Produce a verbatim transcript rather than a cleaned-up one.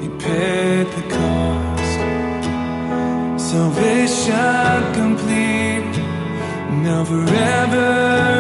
He paid the cost. Salvation complete, now forever